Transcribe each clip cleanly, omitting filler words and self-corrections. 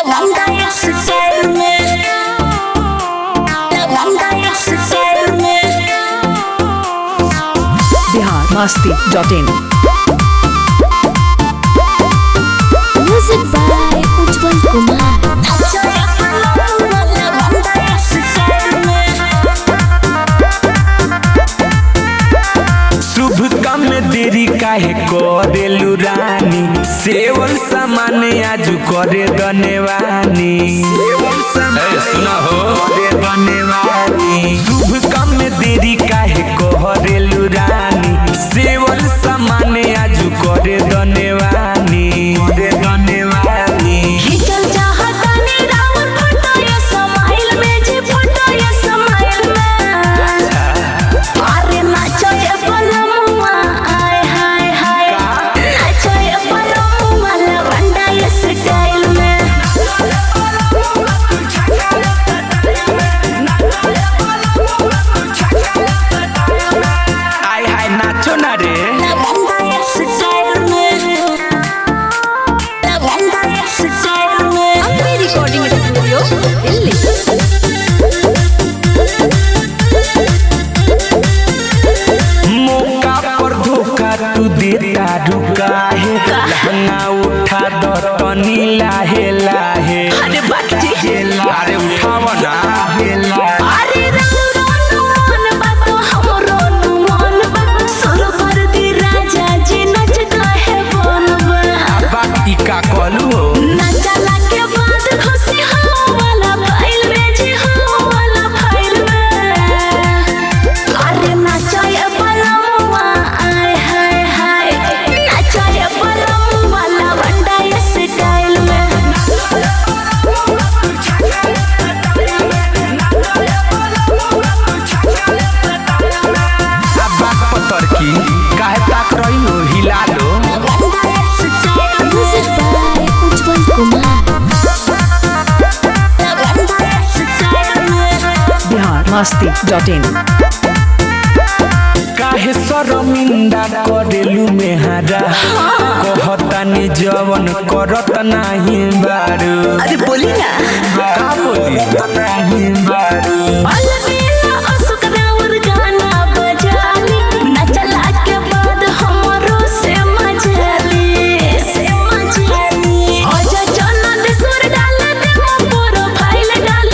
biharmasti.in Music by Ujjwal Kumar. शुभ काम में देरी काहे करेलु रानी सेवन सामान आजू करे दनेवानी सुना हो करे दनेवानी शुभ काम में देरी काहे करेलु रानी सेवन सामान आजू करे दनेवानी करे दनेवानी खिंचल चाहतानी राउर फोटो ये स्माइल में जी फोटो ये स्माइल में अरे नाचो ये पलमुआ आय हाय हाय नाचो ये पलमुआ लवंडा ये स्टाइल में आय हाय नाचो ना रे लवंडा ये स्टाइल में लवंडा ये स्टाइल में अपनी रिकॉर्डिंग स्टूडियो दिल्ली मौका पर धोखा तू देता रुका है लहंगा उठा दो तनी लाहे लाहे अरे बात जी अरे उठाव ना अरे रोनो मन बातो हमरो मन बा सुर कर दी राजा जी नचता है बनबा बाकी का कलू हो नचला के बाद खुशी हो वाला फाइल में जी हो वाला फाइल में अरे नचाए पलमुआ आय हाय हाय नचाए पलमुआ लवंडा ये स्टाइल में अब बात पतर की काहे ताक रही हो हिला लो Music by Ujjwal Kumar. biharmasti.in काहे शर्मिंदा करेलू मेहरा कहतानी जवन करत नाही बारू अरे बोली ना का बोली नाही बारू अलबेला असुक राउर गाना बजाली नचला के बाद हमरो से मजाली आजा चना दे सुर डाल दे प्रोफाइल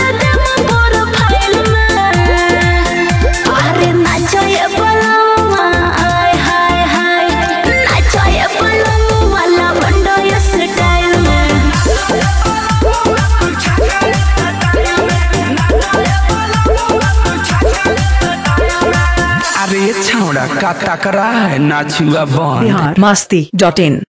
में अरे नाचो ये पलमुआ आय हाय हाय नाचो ये पलमुआ लवंडो ये स्टाइल में अरे छौड़ा का टकरा है नाचुआ बन biharmasti.in